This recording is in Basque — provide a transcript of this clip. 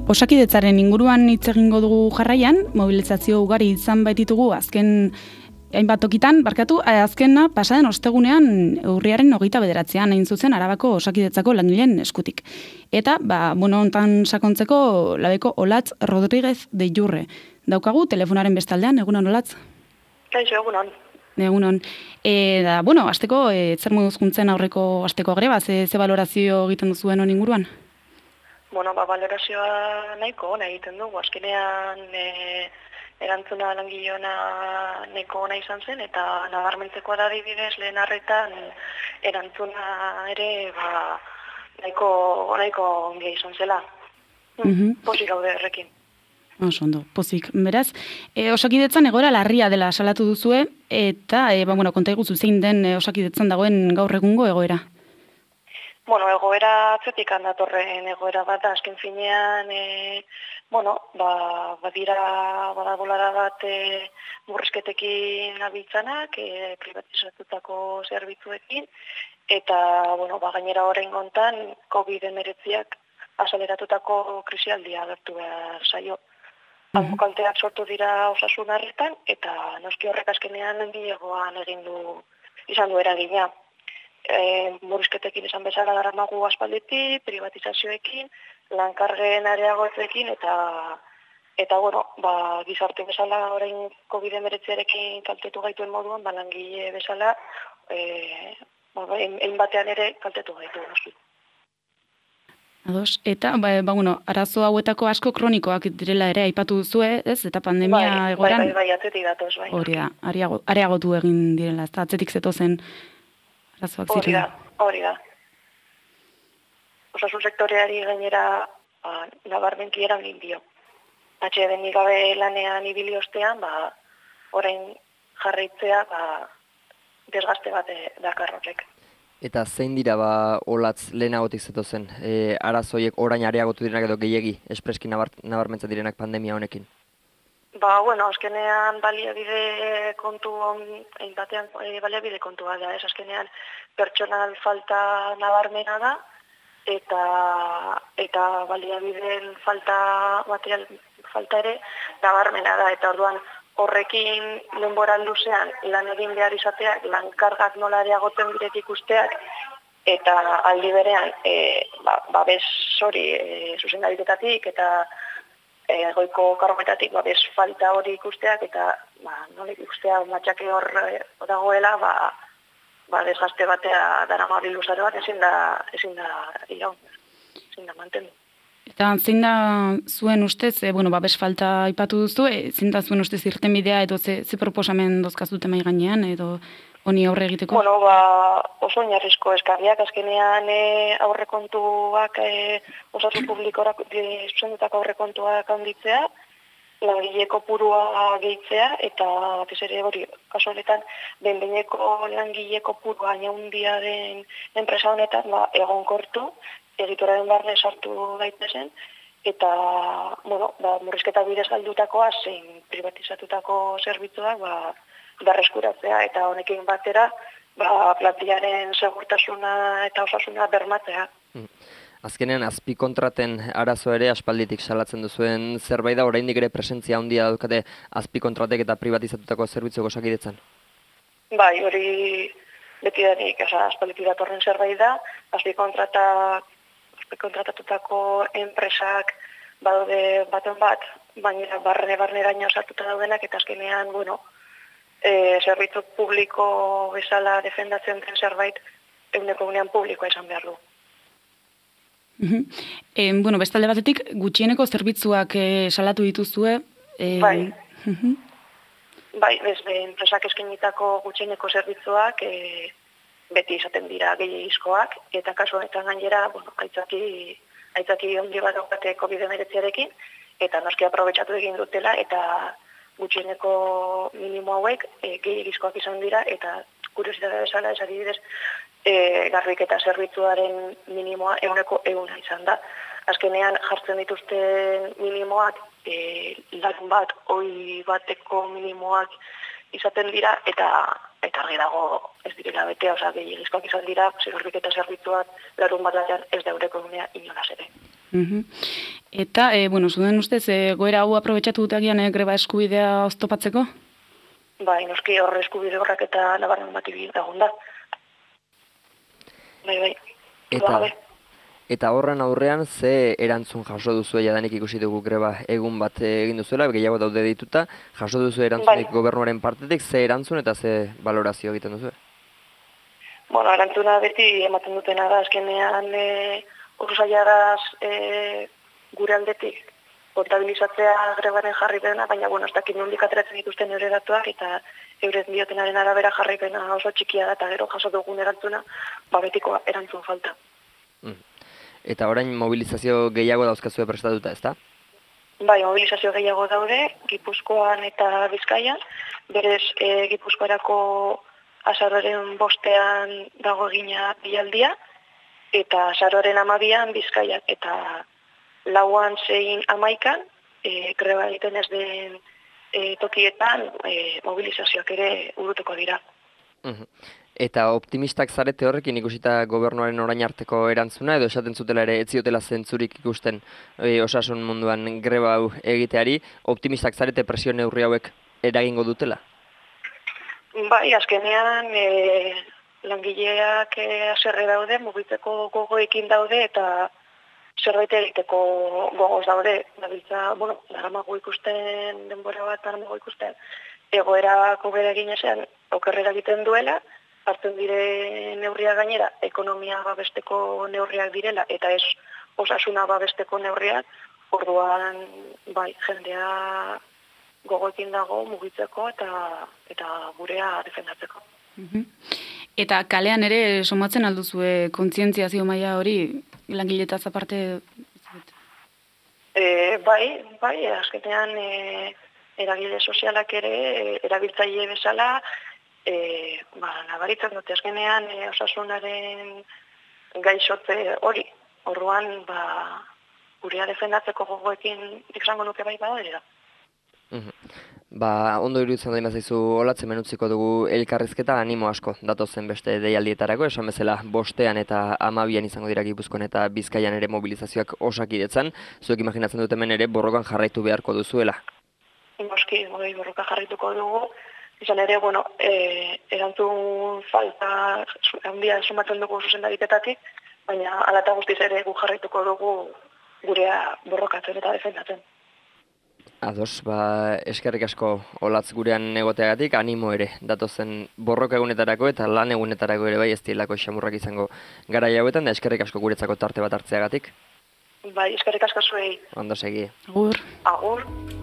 Osakidetzaren inguruan hitz egingo dugu jarraian, mobilizazio ugari izan baititugu azken hainbat tokitan, azkena pasaden ostegunean urriaren 29an hain zuzen Arabako Osakidetzako langileen eskutik. Eta, hontan sakontzeko labeko Olatz Rodríguez de Jurre. Daukagu telefonaren bestaldean, egunon Olatz? Kaixo, egunon. Egunon. Asteko, zer moduz juntzen aurreko asteko greba, ze balorazio egiten duzuen hon inguruan? Balorazioa nahiko ona egiten dugu. Azkenean erantzuna langileona nahiko ona izan zen, eta nabarmentzekoa da adibidez lehen arretan erantzuna ere nahiko ongia izan zela. Pozik gaude errekin. Oso ondo, pozik. Beraz, Osakidetzan egoera larria dela salatu duzue, eta konta iguzu zein den Osakidetzan dagoen gaur egungo egoera? Egoera atzetik datorren egoera bat, azken finean, bada bolara bat murrizketekin abiltzanak, privatizatutako zerbitzuekin, eta, gainera horrein gontan, COVID-19ak azaleratutako krisialdia agertu behar zaio. Kalteak sortu dira osasun harretan, eta noski horrek azkenean langilegoan izan du eragina. Murrizketekin esan bezala daramagu aspalditik, privatizazioekin, lankargen areagotzekin, eta gizarte bezala orain COVID-19arekin kaltetu gaituen moduan, langile bezala, egin batean ere kaltetu gaitu. Ados, eta, arazo hauetako asko kronikoak direla ere aipatu duzue, ez? Eta pandemia egoran... Bai, atzetik datoz, bai. Hori da, areagotu egin direla, ez da, atzetik zetozen arazoak ziren. Hori da. Osasun sektoreari gainera nabarmenki eragin dio. Atsedenik gabe lanean ibili ostean, orain jarraitzea desgaste bat dakar horrek. Eta zein dira Olatz lehenagotik zetozen? Arazoiek orain areagotu direnak edo gehiegi espreski nabarmentzen direnak pandemia honekin? Azkenean baliabide kontu da, ez azkenean pertsonal falta nabarmena da, eta baliabideen material falta ere nabarmena da, eta orduan horrekin denboran luzean lan egin behar izateak, lankargak nola areagoten direk ikusteak, eta aldi berean, babes hori zuzendaritetatik eta goiko kargometatik babes falta hori ikusteak, eta nola ikustea matxake hor dagoela, desgaste batea daramari luzaro bat ezin da iraun, ezin da mantendu. Eta zein da zuen ustez, babes falta aipatu duzu, zein da zuen ustez irtenbidea edo ze proposamen dozkazute mahai gainean edo honi aurre egiteko? Oso oinarrizko eskarriak, azkenean aurrekontuak, osasun publikorak zuzendutako aurrekontuak handitzea, langile kopurua gehitzea, eta batez ere hori, kasu honetan, behin-behineko langile kopurua haundia den enpresa honetan egonkortu, egituraren barne sartu daitezen, eta murrizketa bidez galdutakoa zein privatizatutako zerbitzuak berreskuratzea, eta honekin batera plantillaren segurtasuna eta osasuna bermatzea. Azkenean, azpikontraten arazo ere aspalditik salatzen duzuen zerbait da, oraindik ere presentzia handia daukate azpikontratek eta privatizatutako zerbitzuko Osakidetzan? Bai, hori beti danik, aspalditik datorren zerbait da, azpikontratatutako enpresak badaude baten bat, baina barneraino sartuta daudenak, eta azkenean, zerbitzu publiko bezala defendatzen den zerbait, egunean publikoa izan behar du. Bestalde batetik, gutxieneko zerbitzuak salatu dituzue. Bai, enpresak eskainitako gutxieneko zerbitzuak beti izaten dira gehiagizkoak, eta kasu honetan gainera, aitzaki ondi bat daukate COVID-19arekin, eta noski aprobetxatu egin dutela, eta gutxieneko minimo hauek gehiagizkoak izan dira, eta kuriositate bezala ez adibidez, garbiketa zerbitzuaren minimoa 100% izan da. Azkenean jartzen dituzten minimoak, larun bat, hoi bateko minimoak izaten dira, eta argi dago ez direla betea, gehiagizkoak izan dira, garbiketa zerbitzuak larun bat ez da eureko egunea inolaz ere. Eta, zuen ustez, goera hau aprobetxatu dute agian greba eskubidea oztopatzeko? Bai, noski horre eskubide horrak eta nabarmen bat egon da. Bai. Eta horren aurrean, ze erantzun jaso duzu jadanik ikusi dugu greba egun bat egin duzuela, gehiago daude dituta, jaso duzu erantzunik gobernuaren partetik, ze erantzun eta ze valorazio egiten duzu? Bueno, erantzuna beti ematen dutena da, azkenean oso zaiagaz gure aldetik kontabilizatzea grebaren jarripena, baina, ez dakit nondik ateratzen dituzten eure datuak, eta euren diotenaren arabera jarripena oso txikia da, eta gero jaso dugun erantzuna, betiko erantzun falta. Eta orain mobilizazio gehiago dauzkazue prestatuta, ezta? Bai, mobilizazio gehiago daude, Gipuzkoan eta Bizkaian, berez Gipuzkoarako azaroaren 5ean dago egina bialdia, eta azaroaren 12an Bizkaian, eta 4an 6an 11an greba egiten ez den tokietan mobilizazioak ere burutuko dira. Eta optimistak zarete horrekin ikusita gobernuaren orain arteko erantzuna, edo esaten zutela ere ez ziotela zentzurik ikusten osasun munduan greba hau egiteari, optimistak zarete presio neurri hauek eragingo dutela? Bai, azkenean langileak haserre daude, mugitzeko gogoekin daude, eta zerbait egiteko gogoz daude. Daramago ikusten, denbora bat daramago ikusten, egoerako bere egin ezean, okerrera egiten duela, hartzen dire neurria gainera, ekonomia babesteko neurriak direla, eta ez osasuna babesteko neurriak, orduan, bai, jendea gogoekin dago mugitzeko eta gurea defendatzeko. Eta kalean ere somatzen alduzue kontzientziazio maila hori langiletaz aparte? Bai, azkenean eragile sozialak ere, erabiltzaile bezala, nabaritzen dute azkenean osasunaren gaixotze hori. Orduan, gurea defendatzeko gogoekin izango nuke bai badera. Ondo iruditzen da imazaizu olatzen menutziko dugu elkarrizketa, animo asko datozen beste deialdietarako, esan bezala 5ean eta 12an izango dira Gipuzkoan eta Bizkaian ere mobilizazioak osakidetzan, zuek imaginatzen dut hemen ere borrokan jarraitu beharko duzuela. Noski, borroka jarraituko dugu, izan ere, erantzun falta handia sumatzen dugu zuzendariketatik, baina alata guztiz ere gu jarraituko dugu gurea borrokatzen eta defendatzen. Ados, eskerrik asko olatz gurean egoteagatik, animo ere, datozen borroka egunetarako eta lan egunetarako ere bai ez dielako xamurrak izango garai hauetan, da eskerrik asko guretzako tarte bat hartzeagatik. Bai, eskerrik asko zuei. Ondo segi. Agur. Agur.